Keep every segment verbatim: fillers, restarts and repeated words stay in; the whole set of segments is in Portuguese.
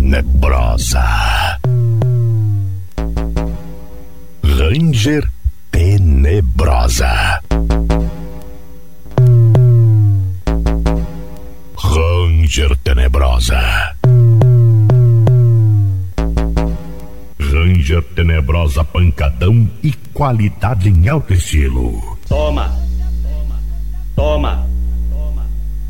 Tenebrosa. Ranger Tenebrosa. Ranger Tenebrosa. Ranger Tenebrosa, pancadão e qualidade em alto estilo. Toma, toma, toma,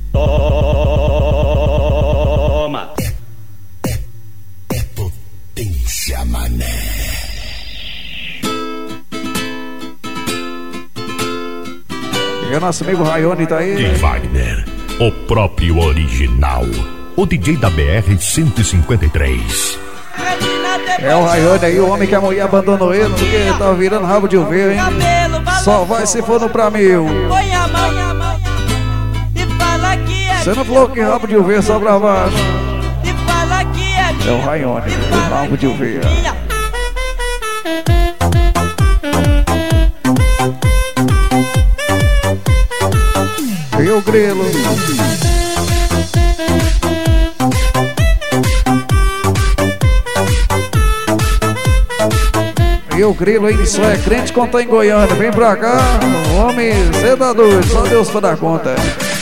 toma. É, é, é potência, mané. E o nosso amigo Rayone tá aí. De Wagner, o próprio original. O D J da B R cento e cinquenta e três. É o Rayone aí, o homem que a mulher abandonou ele porque tá virando rabo de ovelha, hein? Só vai se for no pra mil. Põe a mão e fala que é. Você não falou que rabo de ovelha só pra baixo. E fala que é. É o Rayone, o rabo de ovelha. E o grilo. E o grilo, hein? Só é crente quando tá em Goiânia. Vem pra cá, homem, cê tá doido, só Deus pra dar conta.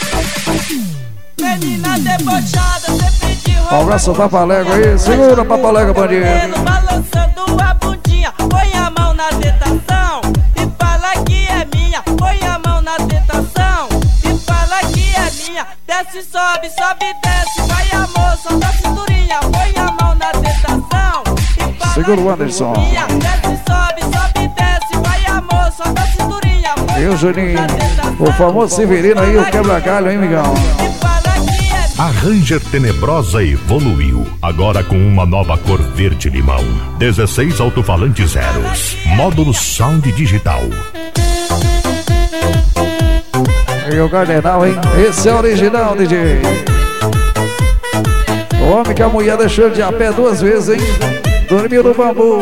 Menina debochada, sempre de roupa. Um abraço pra Papalega aí, segura Papalega, bandido. Balançando a bundinha, põe a mão na tentação e fala que é minha. Põe a mão na tentação e fala que é minha. Desce, sobe, sobe, desce, vai amor, só da cinturinha. Põe a mão na tentação e fala segura o Anderson. que é minha. Desce, sobe, sobe, desce, vai amor, só da cinturinha. E o Juninho, o famoso Severino aí, o quebra-galho, hein, migão? A Ranger Tenebrosa evoluiu, agora com uma nova cor verde-limão. dezesseis alto-falantes zeros, módulo sound digital. E o Cardenal, hein? Esse é o original, D J. O homem que a mulher deixou de a pé duas vezes, hein? Dormiu no bambu.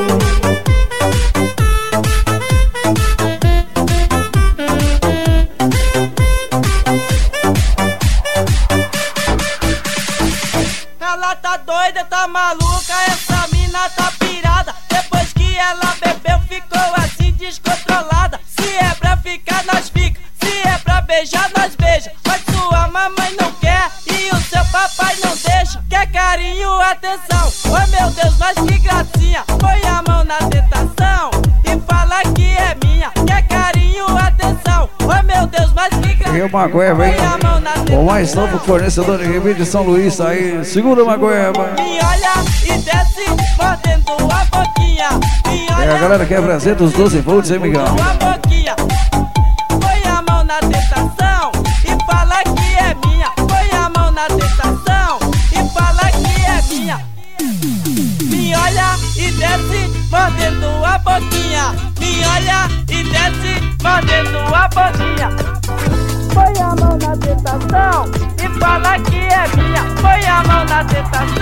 Ela tá doida, tá maluca, essa mina tá pirada. Depois que ela bebeu, ficou assim descontrolada. Se é pra ficar, nós fica. Se é pra beijar, nós beija. Mas sua mamãe não quer e o seu papai não deixa. Quer carinho, atenção. Oh meu Deus, mas que gracinha. Põe a mão na tentação e fala que é minha. Quer carinho, atenção. Oh meu Deus, mas que gracinha. E o Magueba, hein? O mais novo fornecedor de remédio de São Luís tá aí. Segura o Magueba. Me olha e desce, mordendo a boquinha. Me olha. É a galera que apresenta os doze volts, hein, migão? A boquinha. Põe a mão na tentação e fala que é minha. Põe a mão na tentação e fala que é minha. Me olha e desce, mordendo a boquinha. Me olha e desce, mordendo a boquinha. Põe a mão na tentação e fala que é minha. Põe a mão na tentação